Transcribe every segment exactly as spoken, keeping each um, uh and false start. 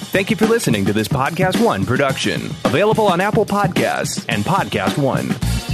Thank you for listening to this Podcast One production. Available on Apple Podcasts and Podcast One.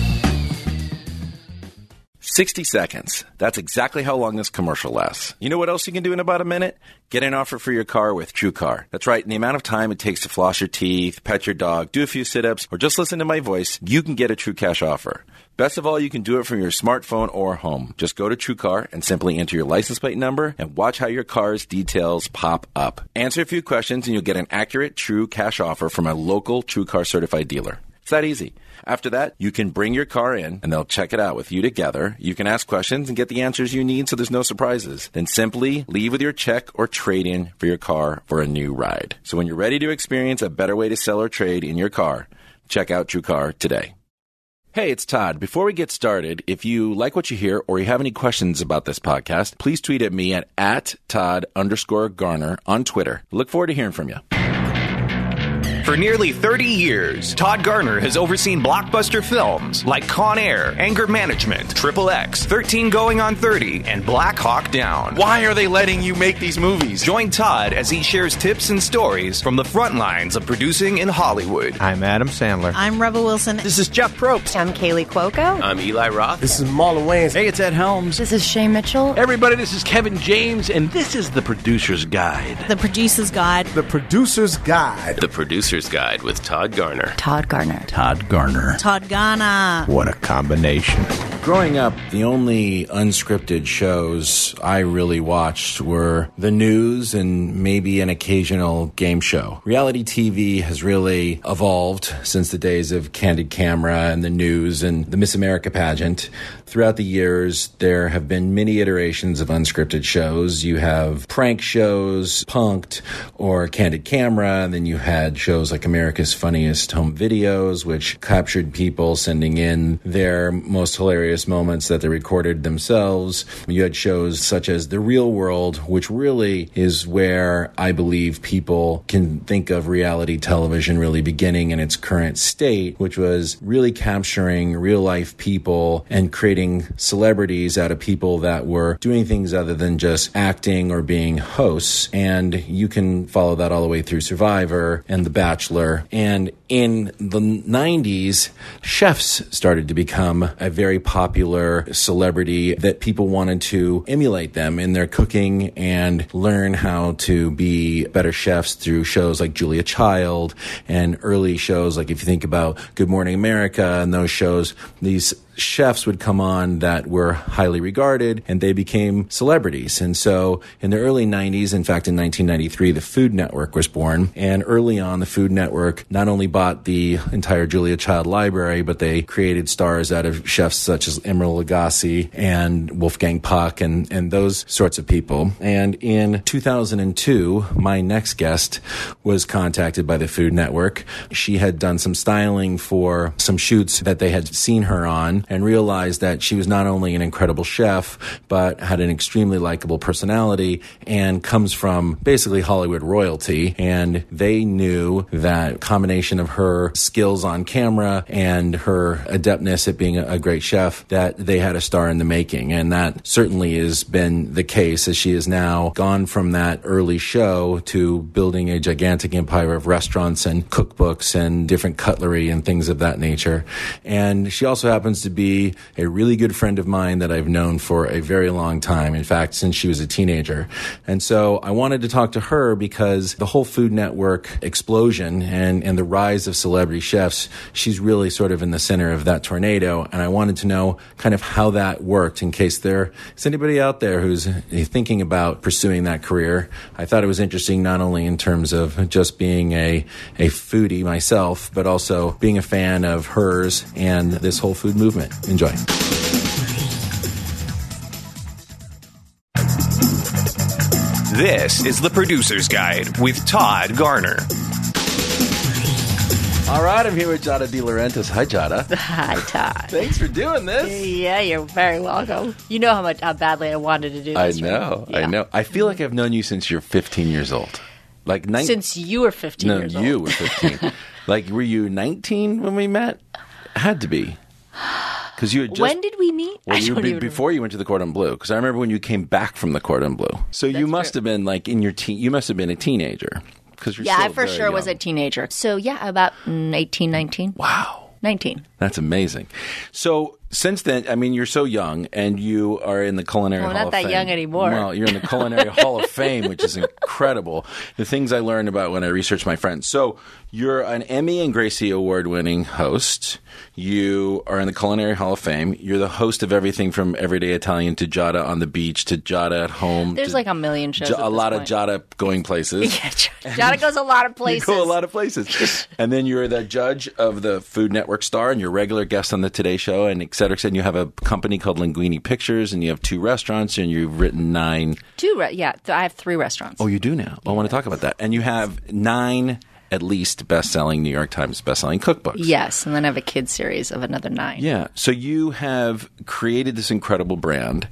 sixty seconds. That's exactly how long this commercial lasts. You know what else you can do in about a minute? Get an offer for your car with TrueCar. That's right. In the amount of time it takes to floss your teeth, pet your dog, do a few sit-ups, or just listen to my voice, you can get a True Cash offer. Best of all, you can do it from your smartphone or home. Just go to TrueCar and simply enter your license plate number and watch how your car's details pop up. Answer a few questions and you'll get an accurate True Cash offer from a local TrueCar certified dealer. It's that easy. After that, you can bring your car in and they'll check it out with you together. You can ask questions and get the answers you need so there's no surprises. Then simply leave with your check or trade in for your car for a new ride. So when you're ready to experience a better way to sell or trade in your car, check out TrueCar today. Hey, it's Todd. Before we get started, if you like what you hear or you have any questions about this podcast, please tweet at me at, at Todd underscore Garner on Twitter. Look forward to hearing from you. For nearly thirty years, Todd Garner has overseen blockbuster films like Con Air, Anger Management, Triple X, thirteen Going on thirty, and Black Hawk Down. Why are they letting you make these movies? Join Todd as he shares tips and stories from the front lines of producing in Hollywood. I'm Adam Sandler. I'm Rebel Wilson. This is Jeff Probst. I'm Kaylee Cuoco. I'm Eli Roth. This is Marlon Wayans. Hey, it's Ed Helms. This is Shay Mitchell. Everybody, this is Kevin James, and this is The Producer's Guide. The Producer's Guide. The Producer's Guide. The Producer's Guide with Todd Garner. Todd Garner. Todd Garner. Todd Garner. What a combination. Growing up, the only unscripted shows I really watched were the news and maybe an occasional game show. Reality T V has really evolved since the days of Candid Camera and the news and the Miss America pageant. Throughout the years, there have been many iterations of unscripted shows. You have prank shows, Punk'd, or Candid Camera, and then you had shows like America's Funniest Home Videos, which captured people sending in their most hilarious moments that they recorded themselves. You had shows such as The Real World, which really is where I believe people can think of reality television really beginning in its current state, which was really capturing real-life people and creating celebrities out of people that were doing things other than just acting or being hosts. And you can follow that all the way through Survivor and The Bachelor. And in the nineties, chefs started to become a very popular celebrity that people wanted to emulate them in their cooking and learn how to be better chefs through shows like Julia Child and early shows like if you think about Good Morning America and those shows, these chefs would come on that were highly regarded and they became celebrities. And so in the early nineties, in fact, in nineteen ninety-three, the Food Network was born. And early on, the Food Network not only bought the entire Julia Child library, but they created stars out of chefs such as Emeril Lagasse and Wolfgang Puck and, and those sorts of people. And in two thousand two, my next guest was contacted by the Food Network. She had done some styling for some shoots that they had seen her on, and realized that she was not only an incredible chef, but had an extremely likable personality and comes from basically Hollywood royalty. And they knew that combination of her skills on camera and her adeptness at being a great chef, that they had a star in the making. And that certainly has been the case as she has now gone from that early show to building a gigantic empire of restaurants and cookbooks and different cutlery and things of that nature. And she also happens to be a really good friend of mine that I've known for a very long time. In fact, since she was a teenager. And so I wanted to talk to her because the whole Food Network explosion and, and the rise of celebrity chefs, she's really sort of in the center of that tornado. And I wanted to know kind of how that worked in case there is anybody out there who's thinking about pursuing that career. I thought it was interesting not only in terms of just being a, a foodie myself, but also being a fan of hers and this whole food movement. Enjoy. This is The Producer's Guide with Todd Garner. All right, I'm here with Giada De Laurentiis. Hi, Giada. Hi, Todd. Thanks for doing this. Yeah, you're very welcome. You know how much how badly I wanted to do this. I know, right? yeah. I know. I feel like I've known you since you're fifteen years old. Like nine- Since you were fifteen no, years old. No, you were fifteen. Like, were you nineteen when we met? Had to be. Because you had just, when did we meet? Well, I you don't be, even before you went to the Cordon Bleu. Because I remember when you came back from the Cordon Bleu. So you That's must true. have been like in your teen. You must have been a teenager. Because you're Yeah, still I for very sure was young. a teenager. So yeah, about mm, eighteen, nineteen. Wow. nineteen. That's amazing. So since then, I mean, you're so young, and you are in the Culinary Well, Hall not of that Fame. young anymore. Well, you're in the Culinary Hall of Fame, which is incredible. The things I learned about when I researched my friends. So you're an Emmy and Gracie Award-winning host. You are in the Culinary Hall of Fame. You're the host of everything from Everyday Italian to Giada on the Beach to Giada at Home. There's to like a million shows. Gi- at a this lot point. of Giada going places. Yeah, Giada goes a lot of places. You go a lot of places. And then you're the judge of the Food Network Star, and you're a regular guest on the Today Show, and et cetera, et cetera. And you have a company called Linguini Pictures, and you have two restaurants, and you've written nine. Two, re- yeah. th- I have three restaurants. Oh, you do now? Well, I want to talk about that. And you have nine, at least, best-selling New York Times best-selling cookbooks. Yes, and then I have a kids series of another nine. Yeah. So you have created this incredible brand.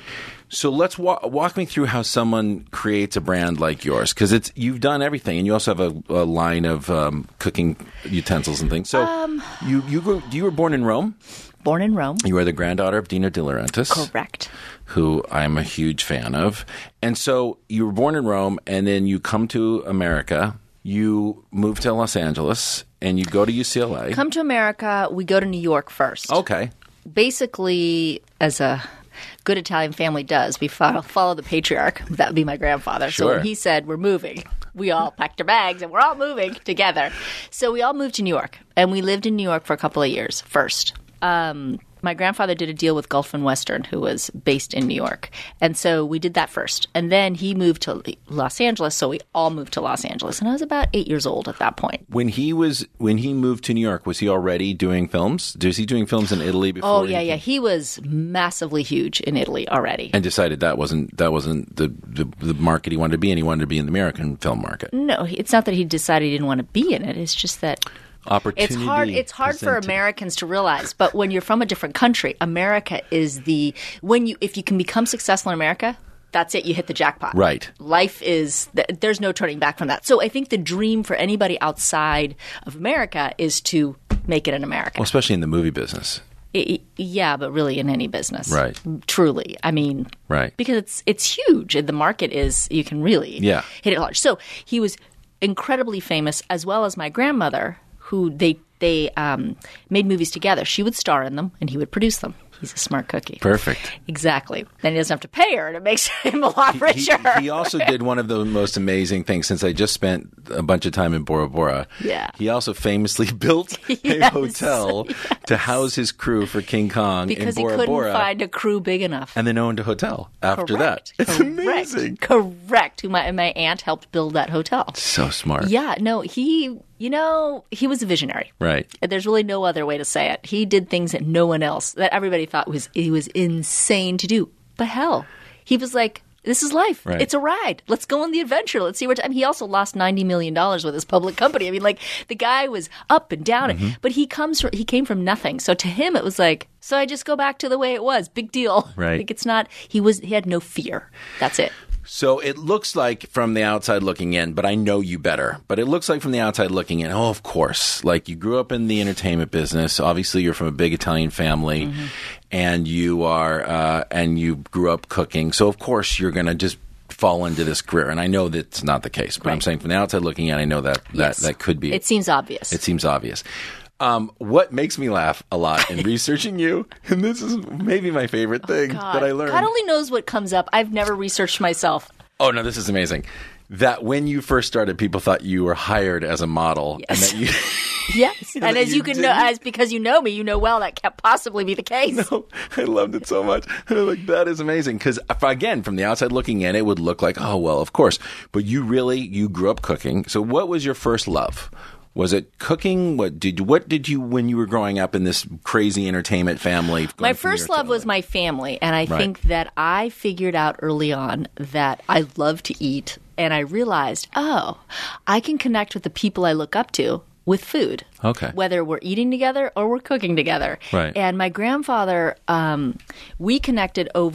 So let's wa- walk me through how someone creates a brand like yours, because it's you've done everything, and you also have a, a line of um, cooking utensils and things. So Um, you you grew, you were born in Rome. Born in Rome. You are the granddaughter of Dino De Laurentiis, Correct. who I'm a huge fan of. And so you were born in Rome, and then you come to America. You move to Los Angeles, and you go to U C L A. Come to America. We go to New York first. Okay. Basically, as a good Italian family does, we follow, follow the patriarch. That would be my grandfather. So Sure. when he said, we're moving, we all packed our bags and we're all moving together. So we all moved to New York, and we lived in New York for a couple of years first. Um, my grandfather did a deal with Gulf and Western, who was based in New York. And so we did that first. And then he moved to Los Angeles, so we all moved to Los Angeles. And I was about eight years old at that point. When he was when he moved to New York, was he already doing films? Was he doing films in Italy before? Oh, he yeah, came- yeah. He was massively huge in Italy already. And decided that wasn't that wasn't the, the the market he wanted to be in. He wanted to be in the American film market. No, it's not that he decided he didn't want to be in it. It's just that Opportunity. it's hard. It's hard for presented. Americans to realize. But when you're from a different country, America is the when you if you can become successful in America, that's it. You hit the jackpot. Right. Life is th- there's no turning back from that. So I think the dream for anybody outside of America is to make it in America. Well, especially in the movie business. I- I- yeah, but really in any business, Right. Truly, I mean, Right. because it's it's huge. And the market is you can really Yeah. hit it large. So he was incredibly famous, as well as my grandmother, who they they um, made movies together. She would star in them, and he would produce them. He's a smart cookie. Perfect. Exactly. Then he doesn't have to pay her, and it makes him a lot He, richer. he also did one of the most amazing things. Since I just spent a bunch of time in Bora Bora, Yeah. he also famously built a Yes. hotel to house his crew for King Kong because in he Bora couldn't Bora, find a crew big enough. and then owned a hotel after Correct. that. It's Correct. amazing. Correct. Who my my aunt helped build that hotel. So smart. Yeah. No. He. You know, he was a visionary. Right. There's really no other way to say it. He did things that no one else, that everybody thought was he was insane to do. But hell, he was like, this is life. Right. It's a ride. Let's go on the adventure. Let's see where. T-. I mean, he also lost ninety million dollars with his public company. I mean, like the guy was up and down, Mm-hmm. but he comes from, he came from nothing. So to him, it was like, so I just go back to the way it was. Big deal. Right. Like it's not. He was. He had no fear. That's it. So it looks like from the outside looking in, but I know you better. But it looks like from the outside looking in, oh, of course. Like you grew up in the entertainment business. Obviously, you're from a big Italian family, Mm-hmm. and you are, uh, and you grew up cooking. So of course, you're going to just fall into this career. And I know that's not the case, but I'm Right. saying from the outside looking in, I know that that, Yes. that could be. It seems obvious. It seems obvious. Um, what makes me laugh a lot in researching you, and this is maybe my favorite thing God. that I learned. God only knows what comes up. I've never researched myself. Oh, no, this is amazing. That when you first started, people thought you were hired as a model. Yes. And that you, Yes, and that as you you can know, didn't? as because you know me, you know well that can't possibly be the case. oh, I loved it so much. And I'm like, that is amazing. Because, again, from the outside looking in, it would look like, oh, well, of course. But you really, you grew up cooking. So what was your first love? Was it cooking? What did what did you when you were growing up in this crazy entertainment family? My going from first New York love to was L A? my family, and I Right. think that I figured out early on that I love to eat, and I realized, oh, I can connect with the people I look up to with food. Okay. Whether we're eating together or we're cooking together. Right. And my grandfather, um, we connected over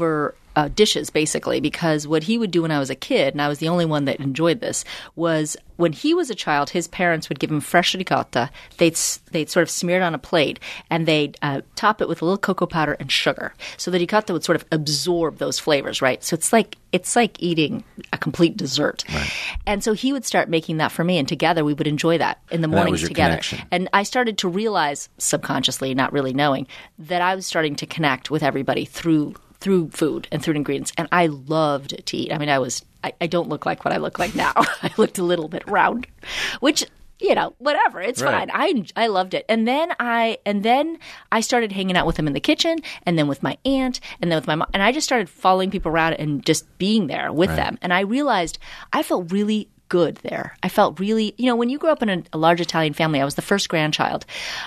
uh, dishes, basically, because what he would do when I was a kid, and I was the only one that enjoyed this, was when he was a child, his parents would give him fresh ricotta. They'd, they'd sort of smear it on a plate, and they'd uh, top it with a little cocoa powder and sugar. So the ricotta would sort of absorb those flavors, right? So it's like it's like eating a complete dessert. Right. And so he would start making that for me, and together we would enjoy that in the And that mornings was your together. connection. And I started to realize, subconsciously, not really knowing, that I was starting to connect with everybody through through food and through ingredients. And I loved to eat. I mean, I was I, I don't look like what I look like now. I looked a little bit round, which, you know, whatever. It's Right. fine. I I loved it. And then I and then I started hanging out with him in the kitchen, and then with my aunt, and then with my mom. And I just started following people around and just being there with Right. them. And I realized I felt really good there. I felt really, you know, when you grow up in a, a large Italian family, I was the first grandchild,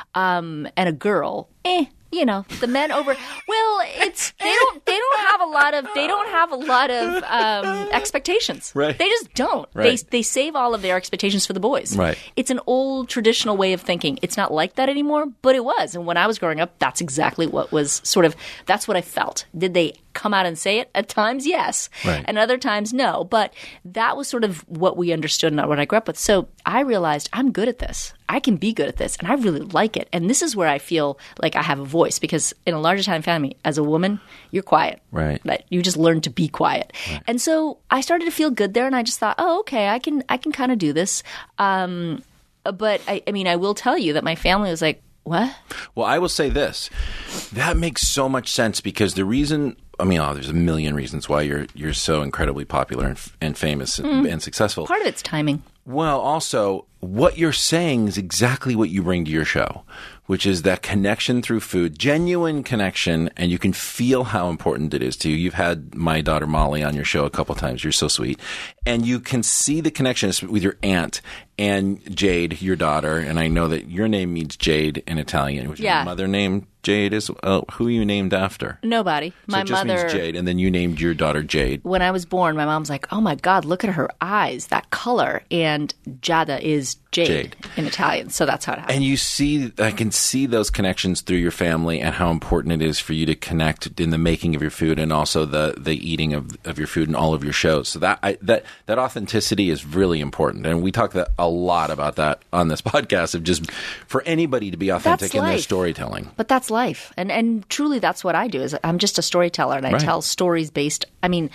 um, and a girl, eh. You know, the men over. Well, it's they don't they don't have a lot of they don't have a lot of um, expectations. Right. They just don't. Right. They they save all of their expectations for the boys. Right. It's an old traditional way of thinking. It's not like that anymore, but it was. And when I was growing up, that's exactly what was sort of that's what I felt. Did they come out and say it? At times, yes. Right. And other times, no. But that was sort of what we understood and what I grew up with. So I realized I'm good at this. I can be good at this, and I really like it. And this is where I feel like I have a voice, because in a large Italian family, as a woman, you're quiet. Right. That you just learn to be quiet. Right. And so I started to feel good there, and I just thought, oh, okay, I can I can kind of do this. Um, but I, I mean, I will tell you that my family was like, what? Well, I will say this. That makes so much sense, because the reason – I mean, oh, there's a million reasons why you're you're so incredibly popular and, and famous and, and successful. Part of it's timing. Well, also, what you're saying is exactly what you bring to your show, which is that connection through food, genuine connection, and you can feel how important it is to you. You've had my daughter Molly on your show a couple times. You're so sweet. And you can see the connection with your aunt and Jade, your daughter. And I know that your name means Jade in Italian. Was Yeah. your mother named Jade? Is oh, who are you named after? Nobody. So My it just mother. means Jade, and then you named your daughter Jade. When I was born, my mom's like, oh my God, look at her eyes, that color. And Giada is Jade, Jade. in Italian. So that's how it happened. And you see, I can see those connections through your family and how important it is for you to connect in the making of your food and also the, the eating of, of your food and all of your shows. So that I, that that authenticity is really important, and we talk that, a lot about that on this podcast. Of just for anybody to be authentic That's in their life. storytelling. But that's life. And and truly that's what I do. Is I'm just a storyteller, and I Right. tell stories based. I mean,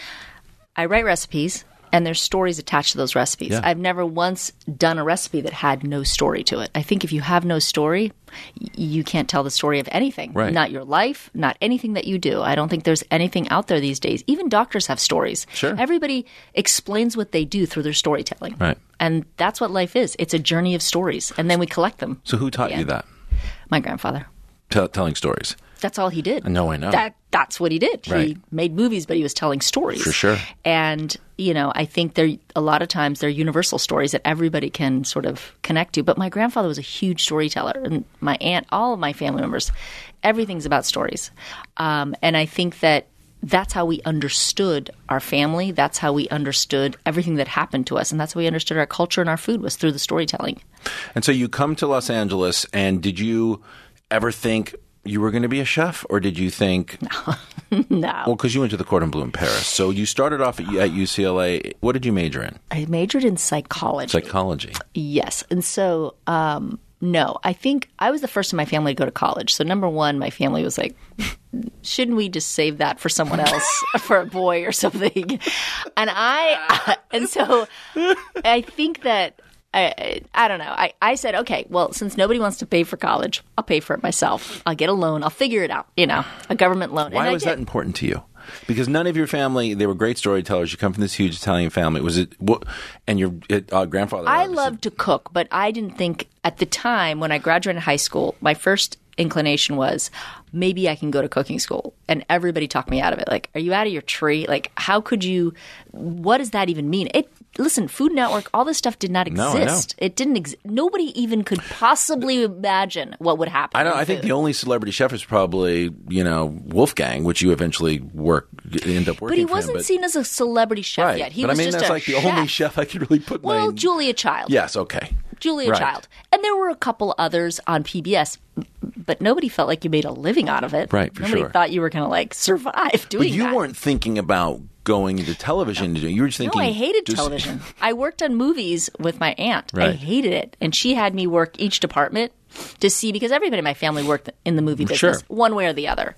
I write recipes, and there's stories attached to those recipes. Yeah. I've never once done a recipe that had no story to it. I think if you have no story, y- you can't tell the story of anything. Right. Not your life, not anything that you do. I don't think there's anything out there these days. Even doctors have stories. Sure. Everybody explains what they do through their storytelling. Right. And that's what life is. It's a journey of stories, and then we collect them. So who taught Yeah. you that? My grandfather. Tell telling stories. That's all he did. No, I know. That that's what he did. Right. He made movies, but he was telling stories. For sure. And you know, I think they're a lot of times they're universal stories that everybody can sort of connect to. But my grandfather was a huge storyteller, and my aunt, all of my family members, everything's about stories. Um, and I think that that's how we understood our family. That's how we understood everything that happened to us, and that's how we understood our culture and our food was through the storytelling. And so you come to Los Angeles, and did you ever think you were going to be a chef, or did you think No. Well, because you went to the Cordon Bleu in Paris. So you started off at, at U C L A. What did you major in? I majored in psychology. Psychology. Yes. And so, um, no, I think I was the first in my family to go to college. So, number one, my family was like, shouldn't we just save that for someone else, for a boy or something? And I, and so I think that, I, I don't know. I, I said, okay, well, since nobody wants to pay for college, I'll pay for it myself. I'll get a loan. I'll figure it out, you know, a government loan. Why and was I that did. important to you? Because none of your family, they were great storytellers. You come from this huge Italian family. Was it, what, and your uh, grandfather? I obviously- loved to cook, but I didn't think at the time when I graduated high school, my first inclination was maybe I can go to cooking school. And everybody talked me out of it. Like, are you out of your tree? Like, how could you, what does that even mean? It, listen, Food Network, all this stuff did not No, I know. exist. It didn't exist. Nobody even could possibly imagine what would happen. I don't. in I think food. the only celebrity chef is probably, you know, Wolfgang, which you eventually work end up working. But he for him, wasn't but- seen as a celebrity chef right. yet. He but was I mean, just that's a like the chef. only chef I could really put Well, my. Julia Child. Yes. Okay. Julia Right. Child. And there were a couple others on P B S, but nobody felt like you made a living out of it. Right, for nobody sure. thought you were going to like survive doing But you that. weren't thinking about going into television to do. You were just thinking. No, I hated just- television. I worked on movies with my aunt. I Right. hated it. And she had me work each department to see, because everybody in my family worked in the movie business, Sure. one way or the other.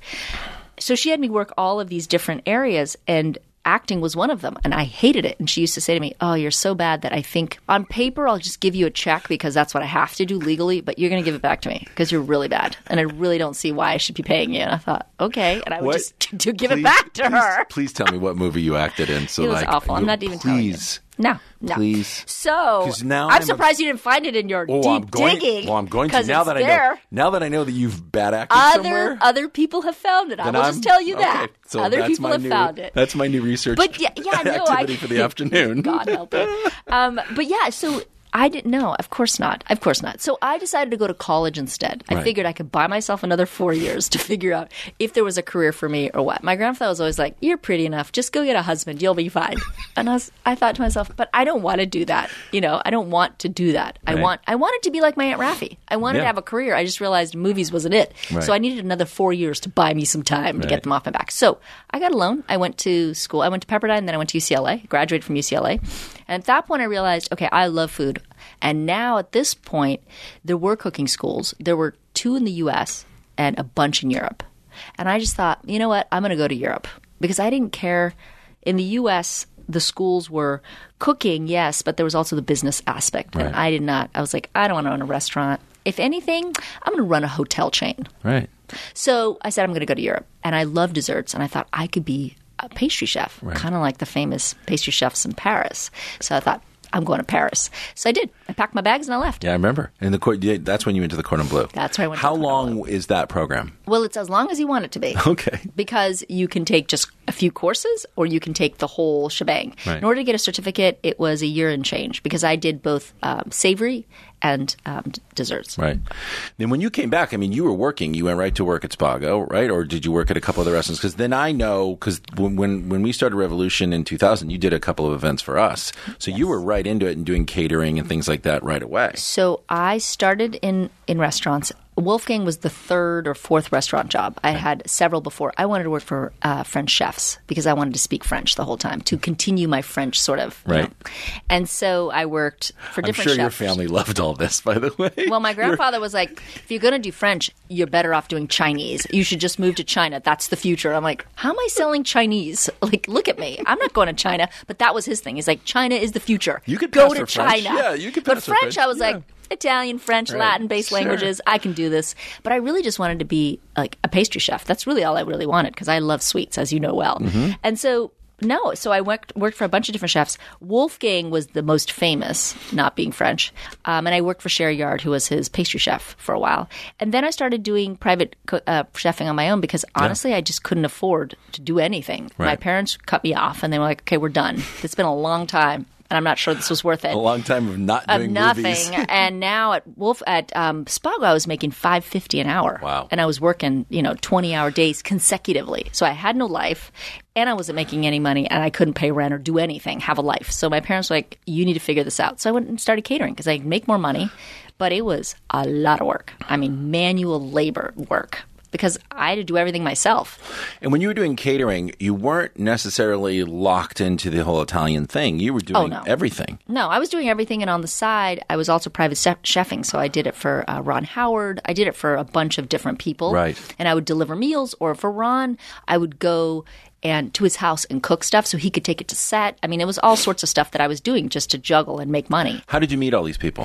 So she had me work all of these different areas, and acting was one of them. And I hated it. And she used to say to me, oh, you're so bad that I think on paper I'll just give you a check because that's what I have to do legally, but you're going to give it back to me because you're really bad. And I really don't see why I should be paying you. And I thought, okay. And I would What- just to give please- it back to please- her. Please tell me what movie you acted in. So It was like, awful. I'm you- not even telling you. Please. No, no. Please. So 'Cause now I'm, I'm a- surprised you didn't find it in your Oh, deep I'm going. digging. Well, I'm going to 'cause now it's that I know. there. Now that I know that you've bad acted Other somewhere. other people have found it. I then will I'm- just tell you that. okay, so other that's people my have new, found it. That's my new research. But yeah, yeah, no, activity I, for the afternoon. God help it. Um, but yeah, so I didn't know. Of course not. Of course not. So I decided to go to college instead. I Right. figured I could buy myself another four years to figure out if there was a career for me or what. My grandfather was always like, "You're pretty enough. Just go get a husband. You'll be fine." And I was, I thought to myself, but I don't want to do that. You know, I don't want to do that. I Right. want, I wanted to be like my Aunt Raffi. I wanted Yeah. to have a career. I just realized movies wasn't it. Right. So I needed another four years to buy me some time to Right. get them off my back. So I got a loan. I went to school. I went to Pepperdine, and then I went to U C L A. Graduated from U C L A. And at that point, I realized, okay, I love food. And now at this point, there were cooking schools. There were two in the U S and a bunch in Europe. And I just thought, you know what? I'm going to go to Europe because I didn't care. In the U S, the schools were cooking, yes, but there was also the business aspect. Right. And I did not. I was like, I don't want to run a restaurant. If anything, I'm going to run a hotel chain. Right. So I said, I'm going to go to Europe. And I love desserts. And I thought I could be a pastry chef, Right. kind of like the famous pastry chefs in Paris. So I thought, I'm going to Paris. So I did. I packed my bags and I left. Yeah, I remember. And the court. yeah, That's when you went to the Cordon Bleu. That's where I went to How the Cordon long is that program? Well, it's as long as you want it to be. Okay. Because you can take just a few courses or you can take the whole shebang. Right. In order to get a certificate, it was a year and change because I did both um, savory and um, d- desserts. Right. Then when you came back, I mean, you were working. You went right to work at Spago, right? Or did you work at a couple other restaurants? Because then I know, because when, when when we started Revolution in two thousand, you did a couple of events for us. So you were right into it and doing catering and things like that right away. So I started in, in restaurants. Wolfgang was the third or fourth restaurant job. I had several before. I wanted to work for uh, French chefs because I wanted to speak French the whole time to continue my French sort of. you Right. know. And so I worked for I'm different sure chefs. your family loved all this, by the way. Well, my grandfather was like, if you're going to do French, you're better off doing Chinese. You should just move to China. That's the future. I'm like, how am I selling Chinese? Like, look at me. I'm not going to China. But that was his thing. He's like, China is the future. You could go pass to for French. China. Yeah, you could But pass for French, French. I was Yeah. like, Italian, French, Right. Latin-based Sure. languages. I can do this. But I really just wanted to be like a pastry chef. That's really all I really wanted because I love sweets, as you know well. Mm-hmm. And so no, so I worked worked for a bunch of different chefs. Wolfgang was the most famous, not being French, um, and I worked for Sherry Yard, who was his pastry chef for a while. And then I started doing private co- uh, chefing on my own because honestly, I just couldn't afford to do anything. My Right. parents cut me off, and they were like, "Okay, we're done. It's been a long time." And I'm not sure this was worth it. a long time of not Of doing nothing, movies. and now at Wolf at um, Spago, I was making five fifty an hour. Wow. And I was working, you know, twenty hour days consecutively. So I had no life, and I wasn't making any money, and I couldn't pay rent or do anything, have a life. So my parents were like, "You need to figure this out." So I went and started catering because I could make more money, but it was a lot of work. I mean, manual labor work. Because I had to do everything myself. And when you were doing catering, you weren't necessarily locked into the whole Italian thing. You were doing Oh, no. everything. No, I was doing everything, and on the side, I was also private chef- chefing. So I did it for uh, Ron Howard. I did it for a bunch of different people. Right. And I would deliver meals, or for Ron, I would go and to his house and cook stuff so he could take it to set. I mean, it was all sorts of stuff that I was doing just to juggle and make money. How did you meet all these people?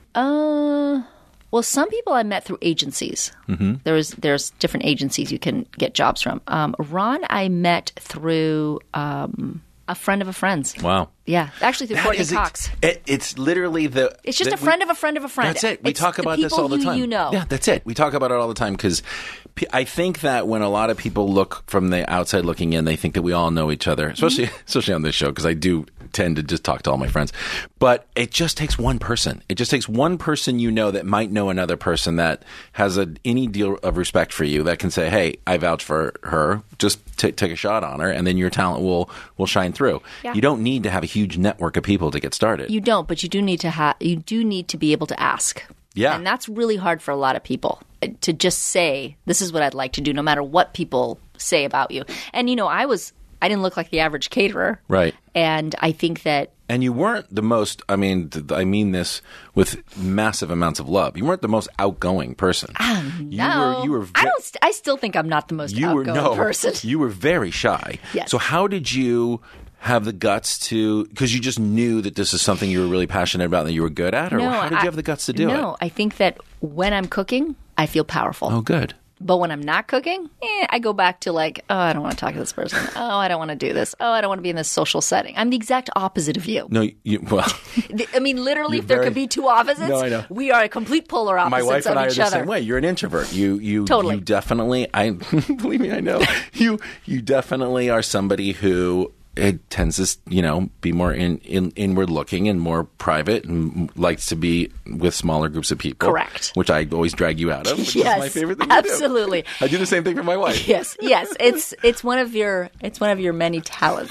Uh, well, some people I met through agencies. Mm-hmm. There's there's different agencies you can get jobs from. Um, Ron, I met through um, a friend of a friend's. Wow. Yeah, actually through That Courtney is ex- Cox. It, it's literally the. It's just that a friend of a friend of a friend. That's it. We It's talk the about this people all the who time. you know. Yeah, that's it. We talk about it all the time because I think that when a lot of people look from the outside looking in, they think that we all know each other, especially Mm-hmm. especially on this show because I do tend to just talk to all my friends. But it just takes one person. It just takes one person you know that might know another person that has a, any deal of respect for you that can say, "Hey, I vouch for her. Just t- take a shot on her," and then your talent will will shine through. Yeah. You don't need to have a huge network of people to get started. You don't, but you do need to have. You do need to be able to ask. Yeah. and that's really hard for a lot of people. to just say, this is what I'd like to do, no matter what people say about you. And, you know, I was, I didn't look like the average caterer. Right. And I think that. And you weren't the most, I mean, th- I mean this with massive amounts of love. You weren't the most outgoing person. Um, you no. Were, you were ve- I don't, st- I still think I'm not the most you outgoing were, no, person. You were very shy. Yes. So how did you have the guts to, because you just knew that this is something you were really passionate about and that you were good at? Or no, how did you I, have the guts to do no, it? No, I think that when I'm cooking, I feel powerful. Oh, good. But when I'm not cooking, eh, I go back to like, oh, I don't want to talk to this person. Oh, I don't want to do this. Oh, I don't want to be in this social setting. I'm the exact opposite of you. No, you, well. I mean, literally, You're if there very- could be two opposites, No, I know. we are a complete polar opposites My wife and of I are each the other. same way. You're an introvert. You, you, Totally. you definitely. I believe me. I know you. You definitely are somebody who it tends to, you know, be more in, in inward looking and more private and likes to be with smaller groups of people. Correct. Which I always drag you out of. Which Yes, is my favorite thing absolutely. to do. I do the same thing for my wife. Yes, yes, it's it's one of your it's one of your many talents.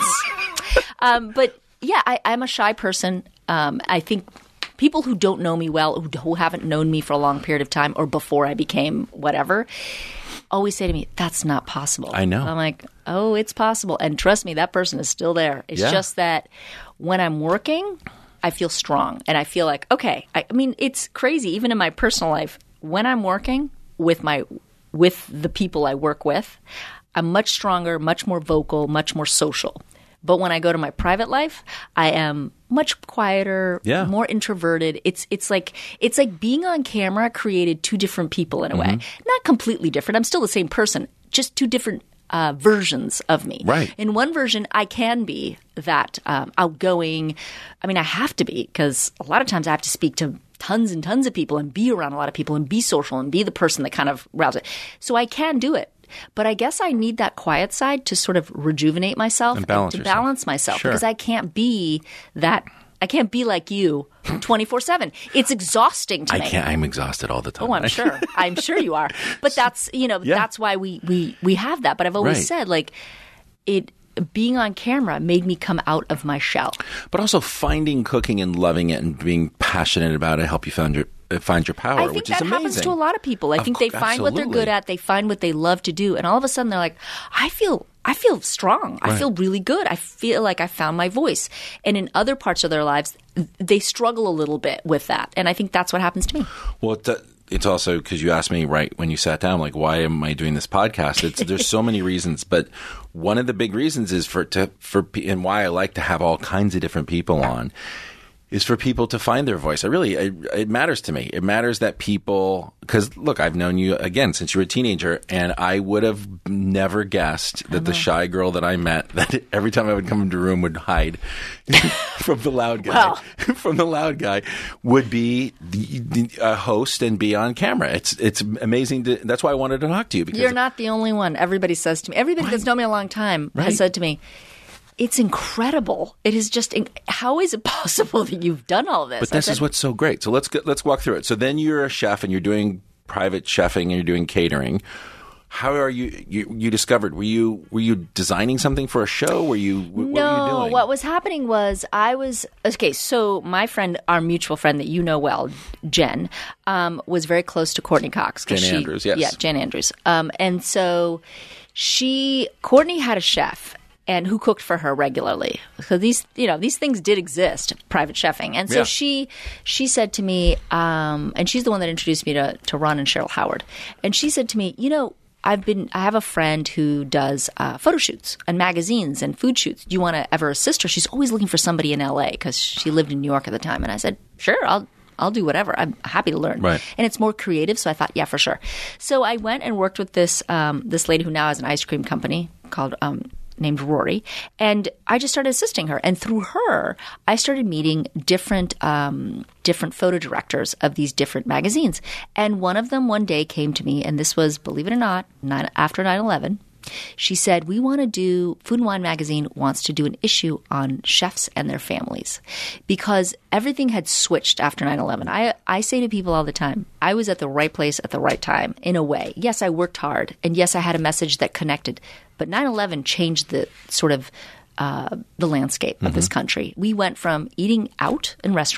Um, but yeah, I, I'm a shy person. Um, I think people who don't know me well, who, who haven't known me for a long period of time, or before I became whatever, always say to me, "That's not possible." I know. I'm like, "Oh, it's possible," and trust me, that person is still there. It's Yeah. just that when I'm working, I feel strong, and I feel like, okay. I, I mean, it's crazy. Even in my personal life, when I'm working with my with the people I work with, I'm much stronger, much more vocal, much more social. But when I go to my private life, I am much quieter, Yeah. more introverted. It's it's like it's like being on camera created two different people in a way. Not completely different. I'm still the same person, just two different uh, versions of me. Right. In one version, I can be that um, outgoing. I mean, I have to be, because a lot of times I have to speak to tons and tons of people and be around a lot of people and be social and be the person that kind of rouses it. So I can do it. But I guess I need that quiet side to sort of rejuvenate myself And balance to yourself. balance myself, Sure. because I can't be that. I can't be like you twenty-four seven. It's exhausting to I me. can't. I'm exhausted all the time. Oh, I'm sure. I'm sure you are. But that's, you know, Yeah. that's why we, we, we have that. But I've always Right. said, like, it being on camera made me come out of my shell. But also finding cooking and loving it and being passionate about it help you find your uh, find your power, I think which that is amazing. happens to a lot of people. I Of think they cou- find what they're absolutely. good at, they find what they love to do, and all of a sudden they're like, I feel I feel strong. I Right. feel really good. I feel like I found my voice. And in other parts of their lives, they struggle a little bit with that. And I think that's what happens to me. Well, it, do- it's also because you asked me right when you sat down, like, why am I doing this podcast? It's, there's so many reasons, but one of the big reasons is for to for pe- and why I like to have all kinds of different people on is for people to find their voice. I really, it, it matters to me. It matters that people, because look, I've known you again since you were a teenager, and I would have never guessed that the shy girl that I met, that every time I would come into a room would hide from the loud guy, Well. from the loud guy, would be the, the, a host and be on camera. It's it's amazing. To, that's why I wanted to talk to you, because You're not the only one. Everybody says to me, everybody that's known me a long time Right. has said to me, it's incredible. It is just, in- how is it possible that you've done all this? But I this said, is what's so great. So let's go, let's walk through it. So then you're a chef and you're doing private chefing and you're doing catering. How are you? You, you discovered? Were you were you designing something for a show? Were you? What, no, what were you doing? what was happening was I was okay. So my friend, our mutual friend that you know well, Jen, um, was very close to Courtney Cox. 'cause Jen she- Andrews, yes. yeah, Jen Andrews. Um, and so she, Courtney had a chef. And who cooked for her regularly? So these, you know, these things did exist, private chefing. And so Yeah. she, she said to me, um, and she's the one that introduced me to to Ron and Cheryl Howard. And she said to me, you know, I've been, I have a friend who does uh, photo shoots and magazines and food shoots. Do you want to ever assist her? She's always looking for somebody in L A because she lived in New York at the time. And I said, sure, I'll. I'll do whatever. I'm happy to learn. Right. And it's more creative, so I thought, yeah, for sure. So I went and worked with this um, this lady who now has an ice cream company called um, named Rory, and I just started assisting her. And through her, I started meeting different um, different photo directors of these different magazines. And one of them one day came to me, and this was, believe it or not, nine, after nine eleven. She said, we want to do, Food and Wine magazine wants to do an issue on chefs and their families because everything had switched after nine eleven. I, I say to people all the time, I was at the right place at the right time in a way. Yes, I worked hard, and yes, I had a message that connected, but nine eleven changed the sort of uh, the landscape of this country. We went from eating out in restaurants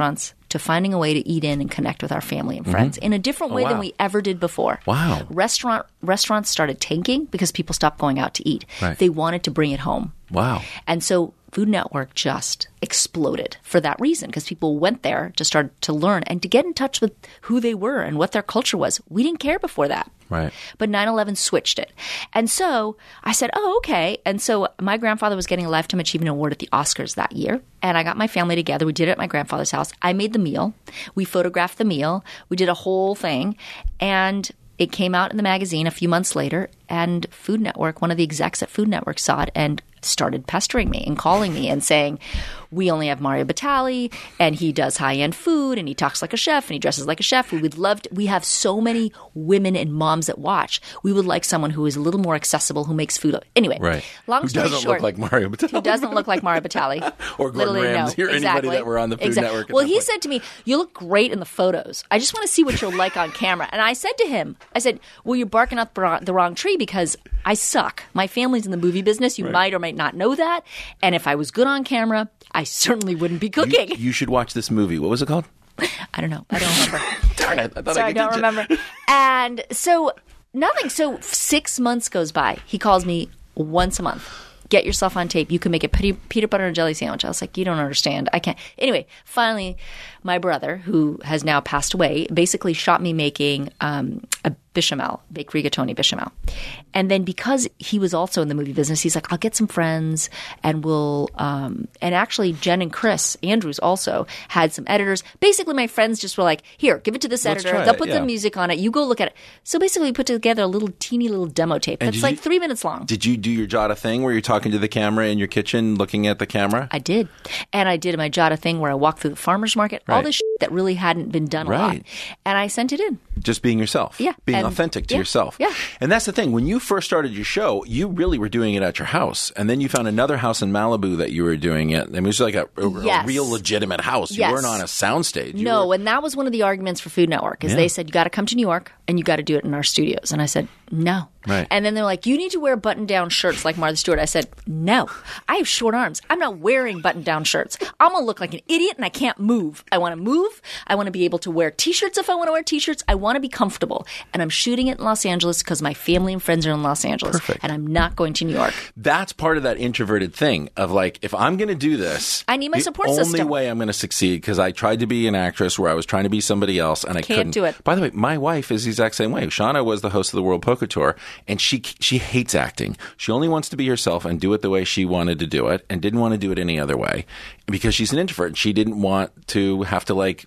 to finding a way to eat in and connect with our family and friends in a different way wow. than we ever did before. Wow. Restaurant restaurants started tanking because people stopped going out to eat. Right. They wanted to bring it home. Wow. And so Food Network just exploded for that reason, because people went there to start to learn and to get in touch with who they were and what their culture was. We didn't care before that. Right. But nine eleven switched it. And so I said, oh, okay. And so my grandfather was getting a Lifetime Achievement Award at the Oscars that year. And I got my family together. We did it at my grandfather's house. I made the meal. We photographed the meal. We did a whole thing. And it came out in the magazine a few months later. And Food Network, one of the execs at Food Network saw it and started pestering me and calling me and saying, we only have Mario Batali and he does high-end food and he talks like a chef and he dresses like a chef. We would love to, we have so many women and moms that watch. We would like someone who is a little more accessible, who makes food. Anyway, Right. long Who story doesn't short. look like Mario Batali. Who doesn't look like Mario Batali. Or Gordon Literally, Ramsay no. or anybody Exactly. that were on the Food Exactly. Network at Well, that he point. said to me, you look great in the photos. I just want to see what you're like on camera. And I said to him, I said, well, you're barking up the wrong tree because I suck. My family's in the movie business. You Right. might or might not know that. And if I was good on camera, I certainly wouldn't be You, cooking. you should watch this movie. What was it called? I don't know. I don't remember. Darn it. I thought Sorry, I I could don't teach it. remember. And so nothing. So six months goes by. He calls me once a month. Get yourself on tape. You can make a peanut peanut butter and jelly sandwich. I was like, you don't understand. I can't. Anyway, finally, my brother, who has now passed away, basically shot me making um, a bechamel, baked rigatoni bechamel. And then because he was also in the movie business, he's like, I'll get some friends and we'll um, – and actually Jen and Chris Andrews also had some editors. Basically, my friends just were like, here, give it to this Let's editor. try They'll it, put yeah. the music on it. You go look at it. So basically we put together a little teeny little demo tape. And That's did like you- three minutes long. Did you do your Jada thing where you're talking to the camera in your kitchen, looking at the camera? I did. And I did my Jada thing where I walked through the farmer's market, all Right. this shit that really hadn't been done a lot. Right. And I sent it in. Just being yourself. Yeah. Being And- authentic to yeah. yourself. Yeah. And that's the thing. When you first started your show, you really were doing it at your house. And then you found another house in Malibu that you were doing it. I mean, it was like a, a, Yes. a real legitimate house. You Yes. weren't on a soundstage. You No, were- and that was one of the arguments for Food Network is Yeah. they said, you got to come to New York and you got to do it in our studios. And I said, no. Right. And then they're like, you need to wear button-down shirts like Martha Stewart. I said, no. I have short arms. I'm not wearing button-down shirts. I'm going to look like an idiot and I can't move. I want to move. I want to be able to wear T-shirts if I want to wear T-shirts. I want to be comfortable. And I'm shooting it in Los Angeles because my family and friends are in Los Angeles. Perfect. And I'm not going to New York. That's part of that introverted thing of like, if I'm going to do this, I need my the support only system. way I'm going to succeed, because I tried to be an actress where I was trying to be somebody else and I Can't couldn't do it. By the way, my wife is the exact same way. Shauna was the host of the World Poker Tour, and she she hates acting. She only wants to be herself and do it the way she wanted to do it, and didn't want to do it any other way, because she's an introvert and she didn't want to have to like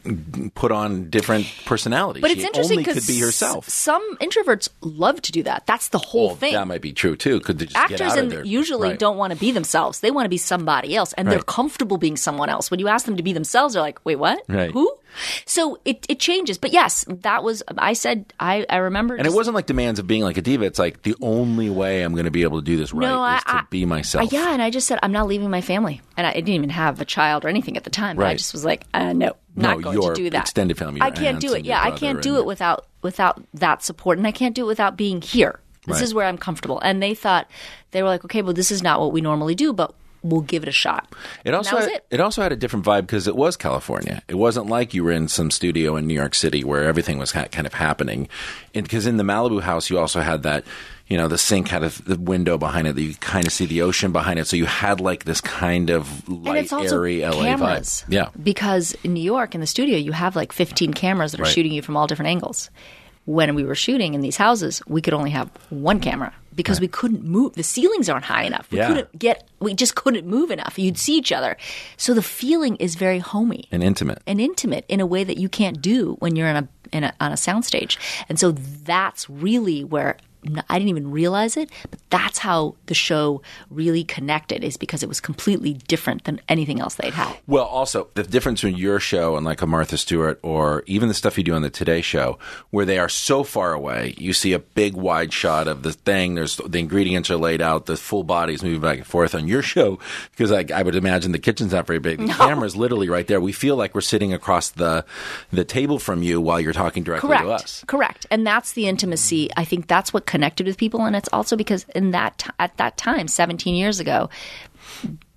put on different personalities. But she it's interesting only because could be herself. some introverts love to do that. That's the whole Well, thing. that might be true too. Could they just get Actors out of and there? usually Right. don't want to be themselves. They want to be somebody else, and they're Right. comfortable being someone else. When you ask them to be themselves, they're like, "Wait, what? Right. Who?" So it, it changes. But yes, that was. I said. I I remember. And it wasn't like demands of being like a diva. It's like the only way I'm going to be able to do this right No, is I- to I- be myself. yeah, and I just said I'm not leaving my family, and I didn't even have a child or anything at the time. But I Right. just was like, uh, no, not No, going your to do that. extended family, I your can't aunts do it. and Yeah, your I brother can't do and- it without without that support, and I can't do it without being here. This Right. is where I'm comfortable. And they thought they were like, okay, well, this is not what we normally do, but we'll give it a shot. It also and that was had, it. it also had a different vibe because it was California. It wasn't like you were in some studio in New York City where everything was ha- kind of happening. Because in the Malibu house, you also had that, you know, the sink had a, the window behind it that you could kind of see the ocean behind it. So you had like this kind of light, And it's also airy L A cameras. vibe. Yeah. Because in New York, in the studio, you have like fifteen cameras that are Right. shooting you from all different angles. When we were shooting in these houses, we could only have one camera because Right. we couldn't move. The ceilings aren't high enough. We Yeah. couldn't get, we just couldn't move enough. You'd see each other. So the feeling is very homey And intimate. and intimate in a way that you can't do when you're in a, in a on a soundstage. And so that's really where I didn't even realize it, but that's how the show really connected, is because it was completely different than anything else they'd had. Well, also, the difference between your show and like a Martha Stewart or even the stuff you do on the Today Show, where they are so far away, you see a big wide shot of the thing, there's the ingredients are laid out, the full body's moving back and forth. On your show, because I, I would imagine the kitchen's not very big, the No. camera's literally right there. We feel like we're sitting across the the table from you while you're talking directly Correct. to us. Correct. And that's the intimacy. I think that's what connected with people. And it's also because in that t- at that time, seventeen years ago,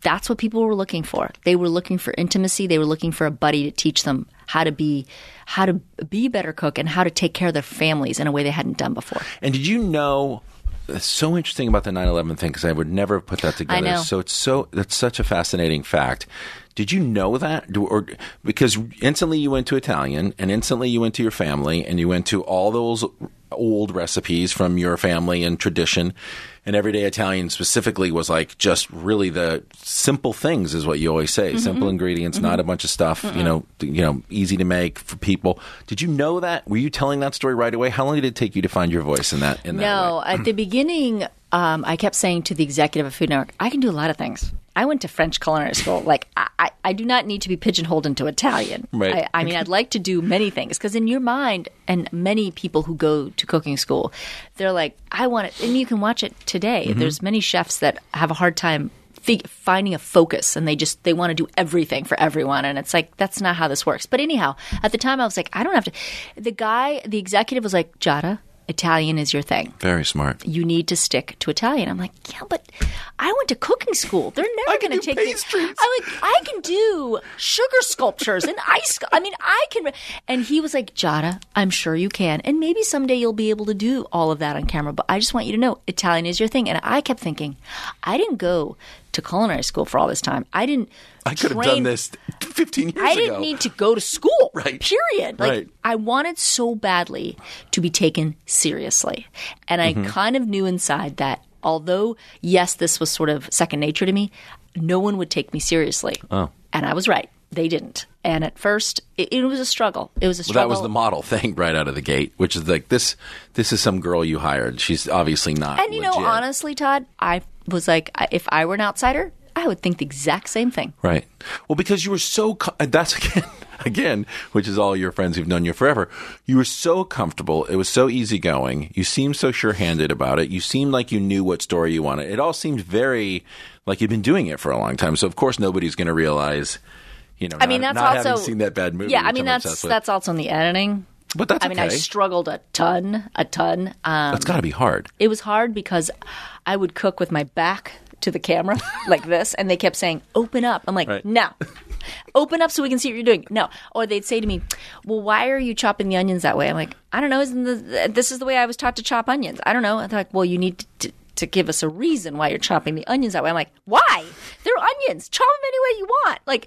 that's what people were looking for. They were looking for intimacy. They were looking for a buddy to teach them how to be how to be a better cook and how to take care of their families in a way they hadn't done before. And did you know? It's so interesting about the nine eleven thing because I would never have put that together. I know. So it's so that's such a fascinating fact. Did you know that? Do, or because instantly you went to Italian, and instantly you went to your family, and you went to all those old recipes from your family and tradition. And everyday Italian specifically was like just really the simple things is what you always say. Mm-hmm. Simple ingredients, mm-hmm. not a bunch of stuff, mm-hmm. you know, you know, easy to make for people. Did you know that? Were you telling that story right away? How long did it take you to find your voice in that? In that no, way? At the beginning, um, I kept saying to the executive of Food Network, I can do a lot of things. I went to French culinary school. Like, I, I, I do not need to be pigeonholed into Italian. Right. I, I mean, I'd like to do many things because in your mind, and many people who go to cooking school, they're like, I want it. And you can watch it today. Mm-hmm. There's many chefs that have a hard time fig- finding a focus, and they just they want to do everything for everyone. And it's like, that's not how this works. But anyhow, at the time, I was like, I don't have to. The guy, the executive was like, Giada, Italian is your thing. Very smart. You need to stick to Italian. I'm like, yeah, but I went to cooking school. They're never going to take pastries. me. I'm like, I can do sugar sculptures and ice. I mean, I can. And he was like, Giada, I'm sure you can. And maybe someday you'll be able to do all of that on camera. But I just want you to know, Italian is your thing. And I kept thinking, I didn't go to culinary school for all this time. I didn't I could train, have done this fifteen years ago. I didn't need to go to school. Right. Period. Like, right. I wanted so badly to be taken seriously. And I mm-hmm. kind of knew inside that although, yes, this was sort of second nature to me, no one would take me seriously. Oh. And I was right. They didn't. And at first, it, it was a struggle. It was a struggle. Well, that was the model thing right out of the gate, which is like, this This is some girl you hired. She's obviously not And you legit. know, honestly, Todd, I was like, if I were an outsider, I would think the exact same thing. Right. Well, because you were so – that's again, again, which is all your friends who've known you forever. You were so comfortable. It was so easygoing. You seemed so sure-handed about it. You seemed like you knew what story you wanted. It all seemed very – like you've been doing it for a long time. So, of course, nobody's going to realize – You know, I mean, not, that's not also having seen that bad movie. Yeah, I mean, that's that's also in the editing. But that's I mean, okay. I struggled a ton, a ton. Um, that's got to be hard. It was hard because I would cook with my back to the camera like this, and they kept saying, "Open up." I'm like, right. "No, open up so we can see what you're doing." No, or they'd say to me, "Well, why are you chopping the onions that way?" I'm like, "I don't know. Isn't the, this is the way I was taught to chop onions? I don't know." And they're like, "Well, you need to." to to give us a reason why you're chopping the onions that way." I'm like, why? They're onions. Chop them any way you want. Like,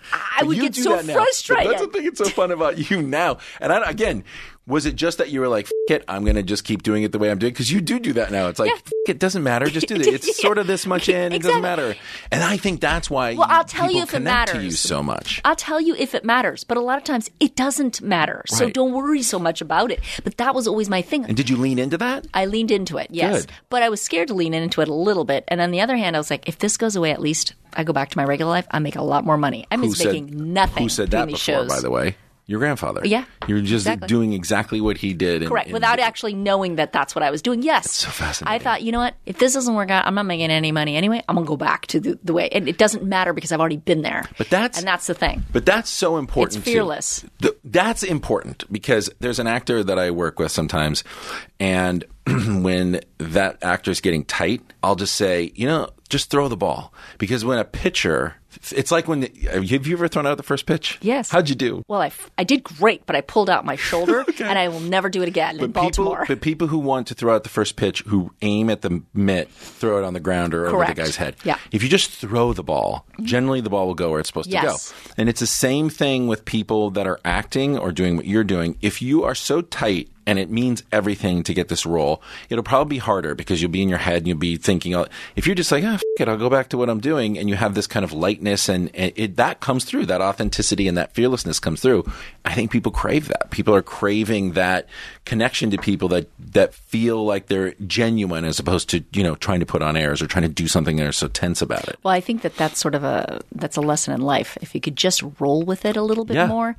I would get so frustrated. That's the thing that's so fun about you now. And I, again, was it just that you were like, F it, I'm going to just keep doing it the way I'm doing it? Because you do do that now. It's like, yeah. F it, doesn't matter. Just do it. It's yeah. sort of this much in. Exactly. It doesn't matter. And I think that's why well, I'll tell people you if it connect matters. to you so much. I'll tell you if it matters. But a lot of times it doesn't matter. So right. don't worry so much about it. But that was always my thing. And did you lean into that? I leaned into it, yes. Good. But I was scared to lean into it a little bit. And on the other hand, I was like, if this goes away, at least I go back to my regular life, I make a lot more money. I'm just making nothing. Who said that these before, shows. by the way? Your grandfather. Yeah. You're just exactly. doing exactly what he did. In, Correct. in Without the, actually knowing that that's what I was doing. Yes. That's so fascinating. I thought, you know what? If this doesn't work out, I'm not making any money anyway. I'm going to go back to the, the way. And it doesn't matter because I've already been there. But that's, and that's the thing. But that's so important. It's fearless. Too. The, that's important because there's an actor that I work with sometimes. And when that actor's getting tight, I'll just say, you know, just throw the ball. Because when a pitcher... It's like when the, have you ever thrown out the first pitch? Yes. How'd you do? Well, I, I did great, but I pulled out my shoulder, okay. and I will never do it again but in Baltimore. People, but people who want to throw out the first pitch, who aim at the mitt, throw it on the ground or Correct. over the guy's head. Yeah. If you just throw the ball, generally the ball will go where it's supposed yes. to go. And it's the same thing with people that are acting or doing what you're doing. If you are so tight and it means everything to get this role, it'll probably be harder because you'll be in your head and you'll be thinking, if you're just like, oh, f- it, I'll go back to what I'm doing, and you have this kind of lightness and, and it, that comes through, that authenticity and that fearlessness comes through. I think people crave that. People are craving that connection to people that, that feel like they're genuine as opposed to, you know, trying to put on airs or trying to do something and are so tense about it. Well, I think that that's sort of a, that's a lesson in life. If you could just roll with it a little bit yeah. more,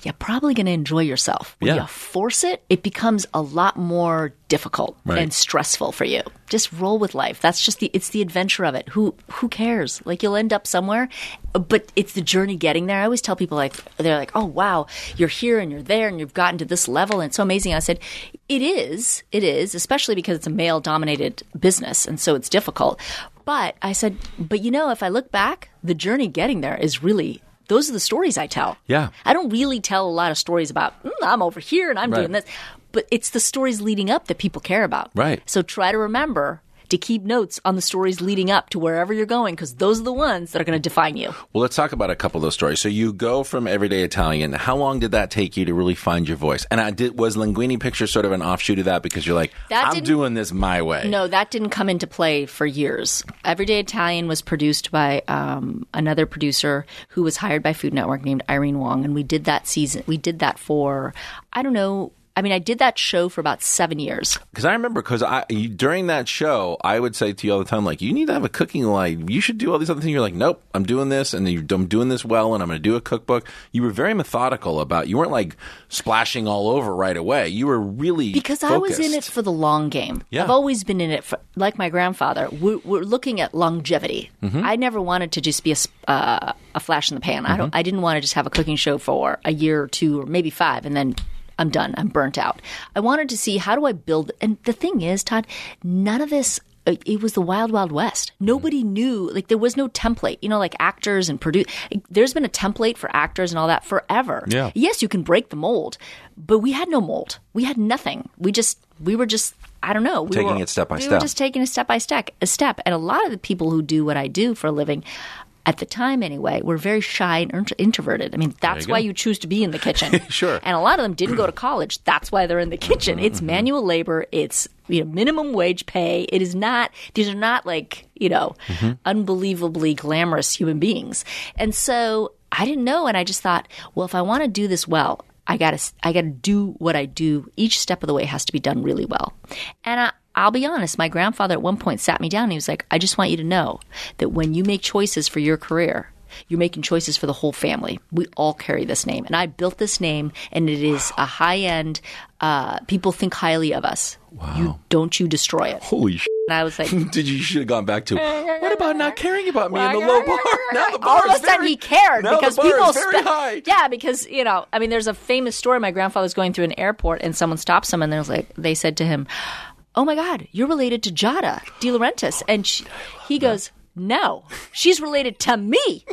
you're probably going to enjoy yourself. When Yeah. you force it, it becomes a lot more difficult Right. and stressful for you. Just roll with life. That's just the it's the adventure of it. Who who cares? Like you'll end up somewhere, but it's the journey getting there. I always tell people like they're like, "Oh wow, you're here and you're there and you've gotten to this level and it's so amazing." I said, "It is. It is, especially because it's a male-dominated business and so it's difficult." But I said, "But you know, if I look back, the journey getting there is really those are the stories I tell. Yeah. I don't really tell a lot of stories about, mm, I'm over here and I'm Right. doing this. But it's the stories leading up that people care about. Right. So try to remember to keep notes on the stories leading up to wherever you're going because those are the ones that are going to define you. Well, let's talk about a couple of those stories. So you go from Everyday Italian. How long did that take you to really find your voice? And I did was Linguini Pictures sort of an offshoot of that because you're like, That I'm didn't- doing this my way. No, that didn't come into play for years. Everyday Italian was produced by um, another producer who was hired by Food Network named Irene Wong, and we did that season. We did that for, I don't know, I mean, I did that show for about seven years. Because I remember, because I you, during that show, I would say to you all the time, like, you need to have a cooking line. You should do all these other things. You're like, nope, I'm doing this, and you, I'm doing this well, and I'm going to do a cookbook. You were very methodical about. You weren't like splashing all over right away. You were really Because focused. I was in it for the long game. Yeah. I've always been in it for, like my grandfather. We're, we're looking at longevity. Mm-hmm. I never wanted to just be a, s- uh, a flash in the pan. Mm-hmm. I don't. I didn't want to just have a cooking show for a year or two or maybe five, and then I'm done. I'm burnt out. I wanted to see how do I build. And the thing is, Todd, none of this. It was the wild, wild west. Nobody knew. Like there was no template. You know, like actors and produce. There's been a template for actors and all that forever. Yeah. Yes, you can break the mold, but we had no mold. We had nothing. We just. We were just. I don't know. We Taking were, it step by we step. were just taking it step by step. A step. And a lot of the people who do what I do for a living. At the time, anyway, were very shy and int- introverted. I mean, that's you why go. you choose to be in the kitchen. Sure. And a lot of them didn't go to college. That's why they're in the kitchen. It's Mm-hmm. manual labor. It's you know minimum wage pay. It is not. These are not like you know Mm-hmm. unbelievably glamorous human beings. And so I didn't know, and I just thought, well, if I want to do this well, I gotta I gotta do what I do. Each step of the way has to be done really well. And I. I'll be honest, my grandfather at one point sat me down and he was like, I just want you to know that when you make choices for your career, you're making choices for the whole family. We all carry this name. And I built this name, and it is a high-end, uh, people think highly of us. Wow. You Don't you destroy it. Holy shit. And I was like, Did you, you should have gone back to, what about not caring about me in the low bar? Now the bar all of a is sudden very, he cared now because the bar people is very spe- high. Yeah, because you know, I mean, there's a famous story. My grandfather's going through an airport, and someone stops him, and there's like, they said to him, "Oh my God, you're related to Giada De Laurentiis," and she, he goes, "No, she's related to me."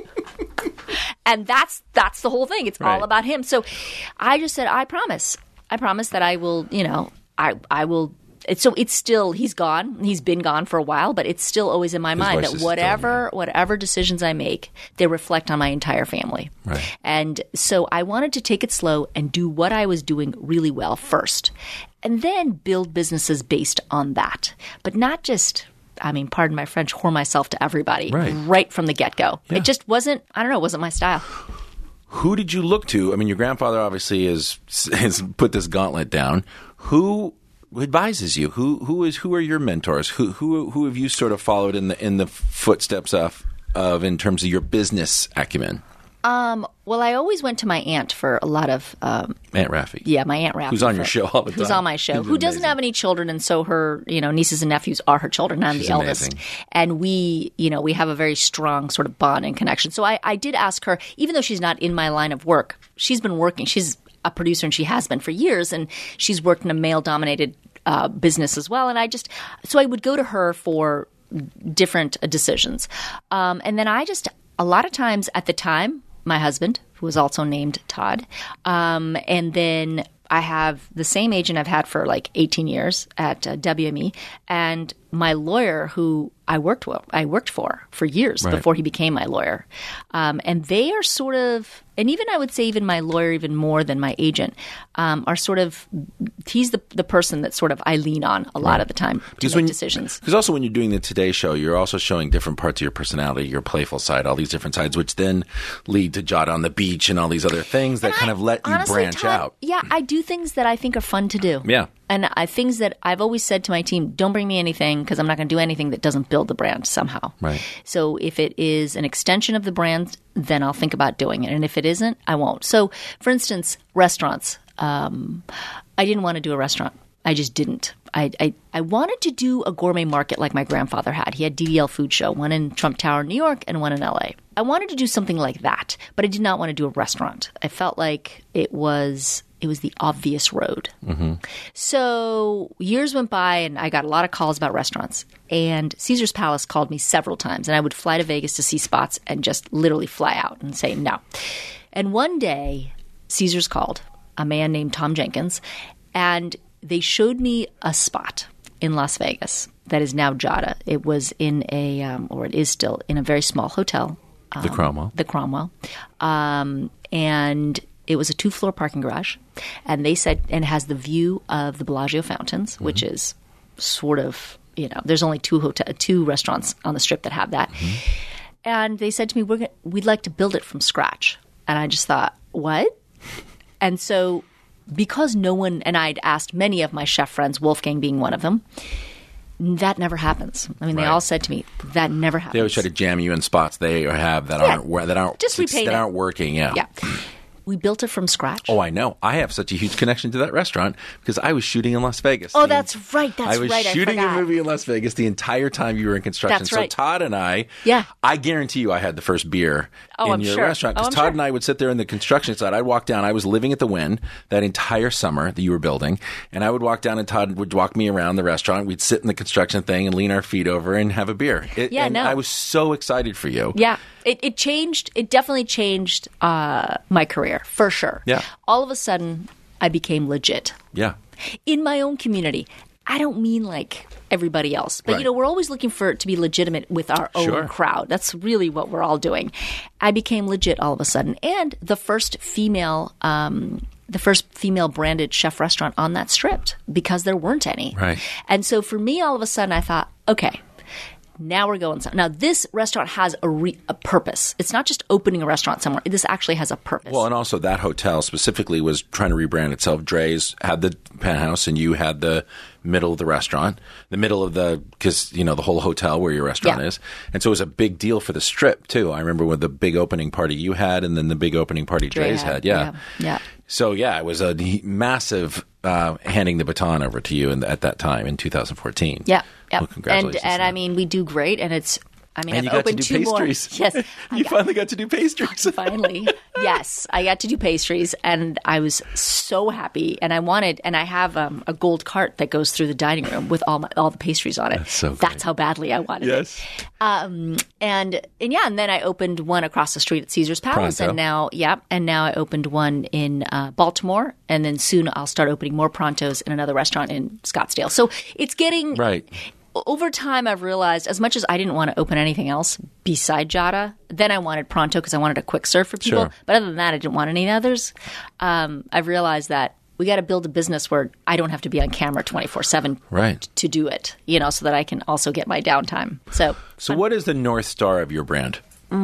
And that's that's the whole thing. It's Right. all about him. So I just said, I promise. I promise that I will, you know, I I will. It's, so it's still, he's gone. He's been gone for a while, but it's still always in my mind voice that is still whatever whatever decisions I make, they reflect on my entire family. Right. And so I wanted to take it slow and do what I was doing really well first, and then build businesses based on that. But not just, I mean, pardon my French, whore myself to everybody Right. from the get-go. Yeah. It just wasn't, I don't know, it wasn't my style. Who did you look to? I mean, your grandfather obviously has, has put this gauntlet down. Who advises you? Who who is who are your mentors? Who who who have you sort of followed in the in the footsteps of of in terms of your business acumen? Um, well, I always went to my aunt for a lot of um, Aunt Raffi. yeah, my aunt Raffi. Who's on your for- show all the Who's time. on my show? Who's Who doesn't amazing. have any children, and so her, you know, nieces and nephews are her children. I'm She's the eldest, amazing. and we, you know, we have a very strong sort of bond and connection. So I, I did ask her, even though she's not in my line of work, she's been working. She's a producer, and she has been for years, and she's worked in a male-dominated uh, business as well. And I just, so I would go to her for different uh, decisions, um, and then I just, a lot of times at the time, my husband, who was also named Todd. Um, and then I have the same agent I've had for like eighteen years at uh, W M E, and my lawyer who I worked with, I worked for for years Right. before he became my lawyer. Um, and they are sort of, and even I would say even my lawyer, even more than my agent, um, are sort of, he's the the person that sort of I lean on a lot Right. of the time to Because make when decisions. Because also when you're doing the Today Show, you're also showing different parts of your personality, your playful side, all these different sides, which then lead to Jot on the Beach and all these other things that And kind I- of let you honestly, branch Todd, out. Yeah, I do things that I think are fun to do. Yeah. And I, things that I've always said to my team, don't bring me anything because I'm not going to do anything that doesn't build the brand somehow. Right. So if it is an extension of the brand, then I'll think about doing it. And if it isn't, I won't. So, for instance, restaurants. Um, I didn't want to do a restaurant. I just didn't. I, I I wanted to do a gourmet market like my grandfather had. He had D D L Food Show, one in Trump Tower, New York, and one in L A. I wanted to do something like that, but I did not want to do a restaurant. I felt like it was it was the obvious road. Mm-hmm. So years went by, and I got a lot of calls about restaurants. And Caesar's Palace called me several times, and I would fly to Vegas to see spots and just literally fly out and say no. And one day, Caesar's called a man named Tom Jenkins, and they showed me a spot in Las Vegas that is now Jada. It was in a, um, or it is still, in a very small hotel. Um, The Cromwell. The Cromwell. Um, and it was a two-floor parking garage. And they said, and it has the view of the Bellagio fountains, mm-hmm. which is sort of, you know, there's only two hotel, two restaurants on the Strip that have that. Mm-hmm. And they said to me, We're gonna, we'd like to build it from scratch. And I just thought, what? And so because no one, and I'd asked many of my chef friends, Wolfgang being one of them, that never happens. I mean, Right. they all said to me, that never happens. They always try to jam you in spots they have that Yeah. aren't wor- that aren't Just repaint that it. aren't working. Yeah. Yeah. We built it from scratch. Oh, I know. I have such a huge connection to that restaurant because I was shooting in Las Vegas. Oh, The- that's right. That's I was right. I shooting a forgot. movie in Las Vegas the entire time you were in construction. That's so right. Todd and I, Yeah. I guarantee you I had the first beer Oh, in I'm your sure. restaurant Oh, because I'm Todd sure. and I would sit there in the construction side. I'd walk down. I was living at the Wynn that entire summer that you were building, and I would walk down and Todd would walk me around the restaurant. We'd sit in the construction thing and lean our feet over and have a beer. It, Yeah, and no. I was so excited for you. Yeah. It, it changed. It definitely changed uh, my career, for sure. Yeah. All of a sudden, I became legit. Yeah. In my own community. I don't mean like everybody else. But, Right. you know, we're always looking for it to be legitimate with our own Sure. crowd. That's really what we're all doing. I became legit all of a sudden. And the first female um, the first female branded chef restaurant on that Strip because there weren't any. Right. And so for me, all of a sudden, I thought, okay, now we're going some- now this restaurant has a, re- a purpose. It's not just opening a restaurant somewhere. This actually has a purpose. Well, and also that hotel specifically was trying to rebrand itself. Dre's had the penthouse, and you had the middle of the restaurant, the middle of the because you know the whole hotel where your restaurant Yeah. is, and so it was a big deal for the Strip too. I remember with the big opening party you had, and then the big opening party Dre Dre's had, had. Yeah. yeah, yeah. So yeah, it was a massive uh, handing the baton over to you in, at that time in two thousand fourteen. Yeah, yeah. Well, congratulations. And and on I that. mean, we do great, and it's. I mean, And I've you got to opened do two pastries. more. Yes, I you got- finally got to do pastries. Finally, yes, I got to do pastries, and I was so happy. And I wanted, and I have um, a gold cart that goes through the dining room with all my all the pastries on it. That's so great. That's how badly I wanted Yes. it. Um, and and yeah, and then I opened one across the street at Caesar's Palace, Pronto. and now yeah, and now I opened one in uh, Baltimore, and then soon I'll start opening more Prontos in another restaurant in Scottsdale. So it's getting Right. Over time, I've realized as much as I didn't want to open anything else beside Jada, then I wanted Pronto because I wanted a quick serve for people. Sure. But other than that, I didn't want any others. Um, I've realized that we got to build a business where I don't have to be on camera twenty-four seven Right. to do it, you know, so that I can also get my downtime. So, So what is the North Star of your brand?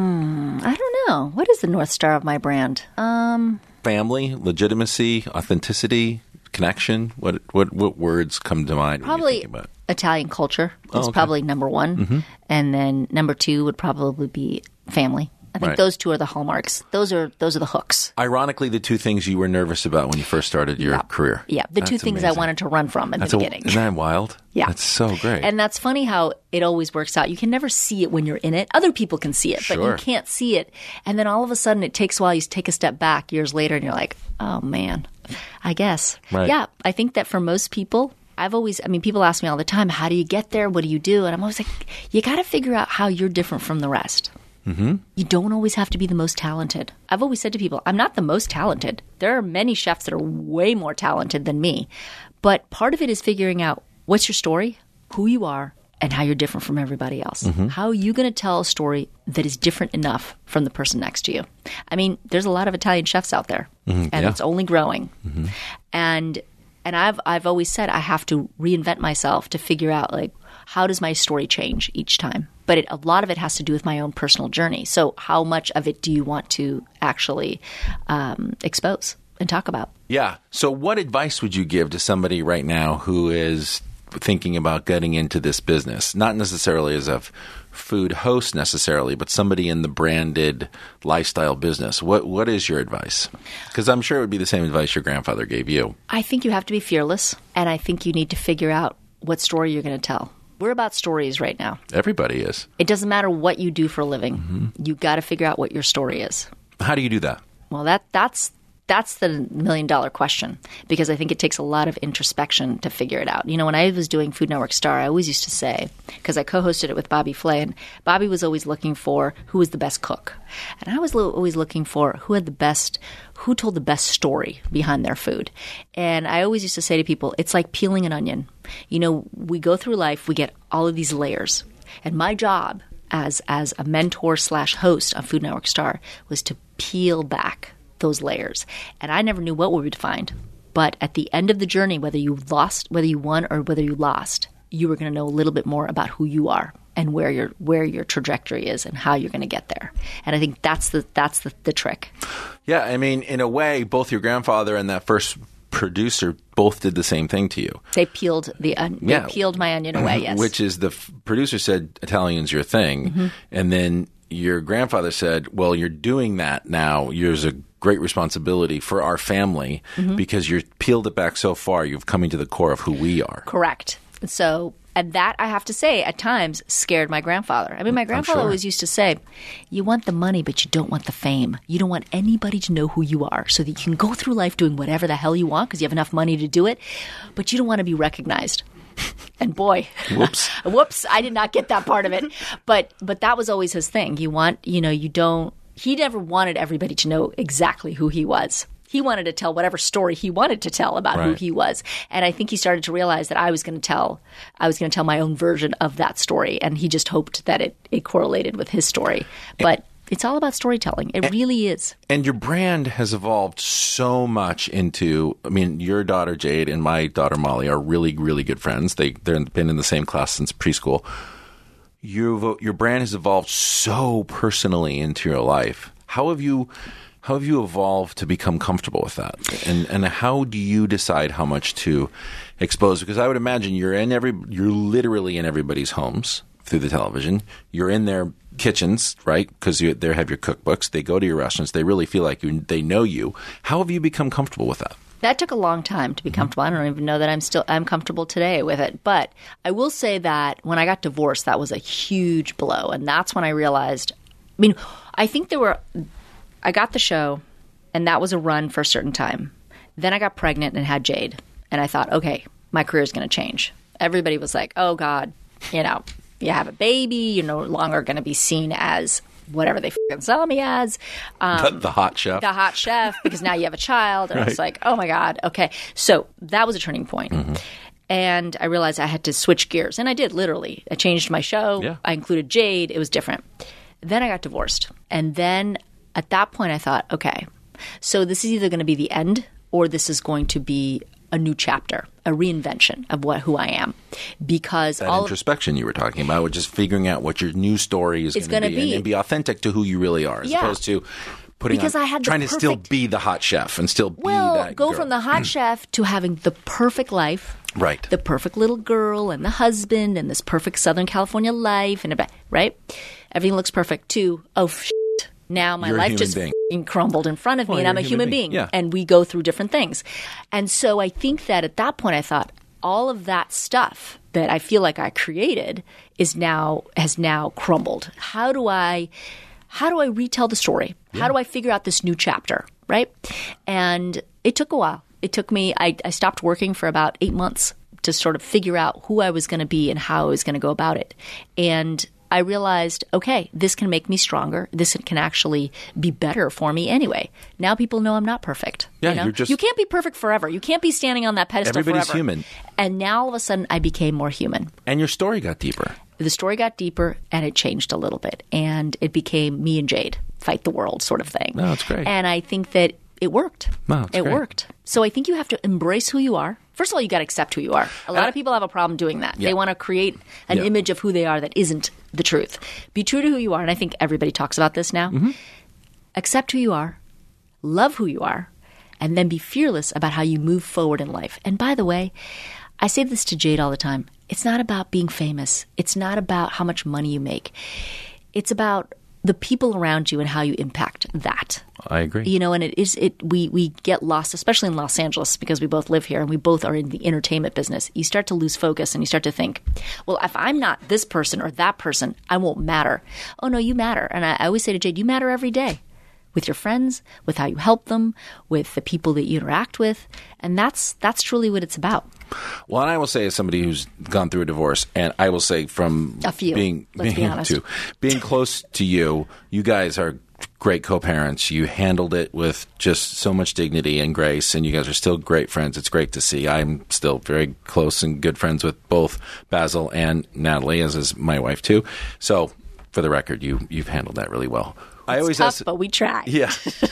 I don't know. What is the North Star of my brand? Um, Family, legitimacy, authenticity, connection. What what what words come to mind when you probably think about? Italian culture is Oh, okay. probably number one. Mm-hmm. And then number two would probably be family. I think Right. those two are the hallmarks. Those are those are the hooks. Ironically, the two things you were nervous about when you first started your career. Yeah, the two That's things I amazing. wanted to run from in That's the a, beginning. Isn't that wild? Yeah. That's so great. And that's funny how it always works out. You can never see it when you're in it. Other people can see it, but Sure. you can't see it. And then all of a sudden it takes a while. You take a step back years later and you're like, oh, man, I guess. Right. Yeah, I think that for most people, I've always, I mean, people ask me all the time, how do you get there? What do you do? And I'm always like, you got to figure out how you're different from the rest. Mm-hmm. You don't always have to be the most talented. I've always said to people, I'm not the most talented. There are many chefs that are way more talented than me. But part of it is figuring out what's your story, who you are, and how you're different from everybody else. Mm-hmm. How are you going to tell a story that is different enough from the person next to you? I mean, there's a lot of Italian chefs out there, and yeah. it's only growing. Mm-hmm. And and I've I've always said I have to reinvent myself to figure out like how does my story change each time. But it, a lot of it has to do with my own personal journey. So how much of it do you want to actually um, expose? and talk about. Yeah. So what advice would you give to somebody right now who is thinking about getting into this business? Not necessarily as a f- food host necessarily, but somebody in the branded lifestyle business. What What is your advice? Because I'm sure it would be the same advice your grandfather gave you. I think you have to be fearless, and I think you need to figure out what story you're going to tell. We're about stories right now. Everybody is. It doesn't matter what you do for a living. Mm-hmm. You've got to figure out what your story is. How do you do that? Well, that that's that's the million dollar question, because I think it takes a lot of introspection to figure it out. You know, when I was doing Food Network Star, I always used to say, because I co-hosted it with Bobby Flay, and Bobby was always looking for who was the best cook. And I was lo- always looking for who had the best, who told the best story behind their food. And I always used to say to people, it's like peeling an onion. You know, we go through life, we get all of these layers. And my job as as a mentor slash host on Food Network Star was to peel back those layers. And I never knew what we would find. But at the end of the journey, whether you lost, whether you won or whether you lost, you were going to know a little bit more about who you are and where your where your trajectory is and how you're going to get there. And I think that's the that's the, the trick. Yeah, I mean, in a way, both your grandfather and that first producer both did the same thing to you. They peeled the on- Yeah. they peeled my onion away, yes. Which is the f- producer said Italian's your thing. Mm-hmm. And then your grandfather said, well, you're doing that now. There's a great responsibility for our family Mm-hmm. because you've peeled it back so far. You've come into the core of who we are. Correct. So, and that, I have to say, at times scared my grandfather. I mean, my grandfather sure. always used to say, you want the money, but you don't want the fame. You don't want anybody to know who you are so that you can go through life doing whatever the hell you want because you have enough money to do it, but you don't want to be recognized. And boy, Whoops. whoops, I did not get that part of it. But but that was always his thing. You want, you know, you don't, he never wanted everybody to know exactly who he was. He wanted to tell whatever story he wanted to tell about who Right. he was. And I think he started to realize that I was going to tell, I was going to tell my own version of that story. And he just hoped that it, it correlated with his story. But it's all about storytelling. It really is. And your brand has evolved so much into, I mean, your daughter Jade and my daughter Molly are really, really good friends. They, they've been in the same class since preschool. You've, your brand has evolved so personally into your life. How have you... How have you evolved to become comfortable with that? And and how do you decide how much to expose? Because I would imagine you're in every you're literally in everybody's homes through the television. You're in their kitchens, right? Because you they have your cookbooks. They go to your restaurants. They really feel like you, they know you. How have you become comfortable with that? That took a long time to be comfortable. I don't even know that I'm still I'm comfortable today with it. But I will say that when I got divorced, that was a huge blow. And that's when I realized, I mean, I think there were I got the show, and that was a run for a certain time. Then I got pregnant and had Jade, and I thought, okay, my career is going to change. Everybody was like, oh, God, you know, you have a baby. You're no longer going to be seen as whatever they f***ing saw me as. Um, the, the hot chef. The hot chef, because now you have a child. And I was like, oh, my God, okay. So that was a turning point. Mm-hmm. And I realized I had to switch gears, and I did, literally. I changed my show. Yeah. I included Jade. It was different. Then I got divorced, and then at that point, I thought, okay, so this is either going to be the end or this is going to be a new chapter, a reinvention of what who I am. Because that all introspection you were talking about, which is figuring out what your new story is going to be, be. And, and be authentic to who you really are, as Yeah. opposed to putting Because on, I had the trying to still perfect- be the hot chef and still be well, that go girl. from the hot chef to having the perfect life, Right. the perfect little girl and the husband and this perfect Southern California life, and a, right? Everything looks perfect. To oh. Shit. Now my You're a life human just being. f***ing crumbled in front of Well, me, and you're I'm a human being. Yeah. And we go through different things. And so I think that at that point I thought all of that stuff that I feel like I created is now has now crumbled. How do I how do I retell the story? Yeah. How do I figure out this new chapter, right? And it took a while. It took me I, I stopped working for about eight months to sort of figure out who I was going to be and how I was going to go about it. And I realized, okay, this can make me stronger. This can actually be better for me anyway. Now people know I'm not perfect. Yeah, you know? you're just- You can't be perfect forever. You can't be standing on that pedestal Everybody's forever. human. And now all of a sudden I became more human. And your story got deeper. The story got deeper and it changed a little bit. And it became me and Jade fight the world sort of thing. No, that's great. And I think that it worked. No, that's it great. worked. So I think you have to embrace who you are. First of all, you got to accept who you are. A lot Uh, of people have a problem doing that. yeah. They want to create an Yeah. image of who they are that isn't the truth. Be true to who you are. And I think everybody talks about this now. Mm-hmm. Accept who you are. Love who you are. and then be fearless about how you move forward in life. And by the way, I say this to Jade all the time. It's not about being famous. It's not about how much money you make. It's about the people around you and how you impact that. I agree. You know, and it is it we we get lost, especially in Los Angeles, because we both live here and we both are in the entertainment business. You start to lose focus and you start to think, well, if I'm not this person or that person, I won't matter. Oh no, you matter. And I, I always say to Jade, you matter every day. With your friends, with how you help them, with the people that you interact with. And that's that's truly what it's about. Well, and I will say, as somebody who's gone through a divorce, and I will say from A few, being, let's be being, honest. to, being close to you, you guys are great co-parents. You handled it with just so much dignity and grace, and you guys are still great friends. It's great to see. I'm still very close and good friends with both Basil and Natalie, as is my wife too. So, for the record, you you've handled that really well. I always Tough, ask, but we try. yeah,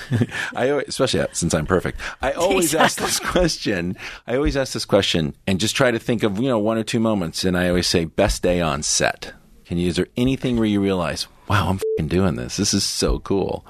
I always, especially since I'm perfect. I always ask this question. I always ask this question and just try to think of you know one or two moments. And I always say, best day on set. Can you? Is there anything where you realize, wow, I'm f***ing doing this. This is so cool.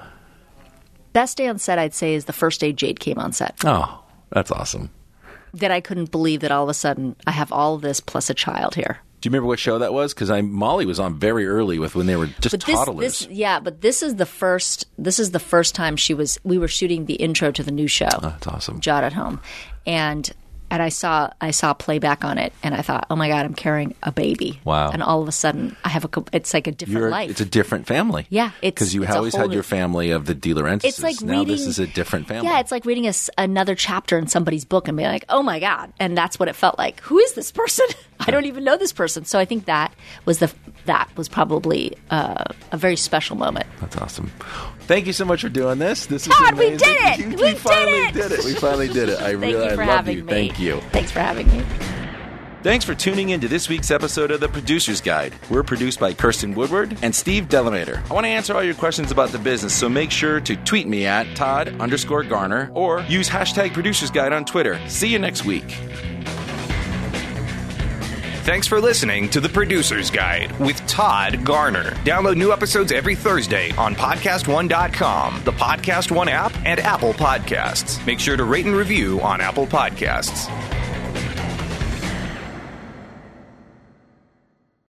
Best day on set, I'd say, is the first day Jade came on set. Oh, that's awesome. That I couldn't believe that all of a sudden I have all of this plus a child here. Do you remember what show that was? Because I Molly was on very early with when they were just But this, toddlers. this, yeah, but this is the first. This is the first time she was. We were shooting the intro to the new show. Oh, that's awesome. Jot at Home, and and I saw I saw playback on it, and I thought, oh my god, I'm carrying a baby. Wow. And all of a sudden, I have a. co- It's like a different You're, life. It's a different family. Yeah, it's- because you it's a always whole had new- your family of the De Laurentiis. It's like now this reading- is a different family. Yeah, it's like reading a s another chapter in somebody's book and being like, oh my god, and that's what it felt like. Who is this person? I don't even know this person. So I think that was the that was probably uh, a very special moment. That's awesome. Thank you so much for doing this. This is God, we amazing. did it! You- We we did finally it! did it. We finally did it. I Thank really you I for love having you. me. Thank you. Thanks for having me. Thanks for tuning in to this week's episode of The Producer's Guide. We're produced by Kirsten Woodward and Steve Delamater. I want to answer all your questions about the business, so make sure to tweet me at Todd underscore Garner or use hashtag Producer's Guide on Twitter. See you next week. Thanks for listening to The Producer's Guide with Todd Garner. Download new episodes every Thursday on podcast one dot com, the Podcast One app, and Apple Podcasts. Make sure to rate and review on Apple Podcasts.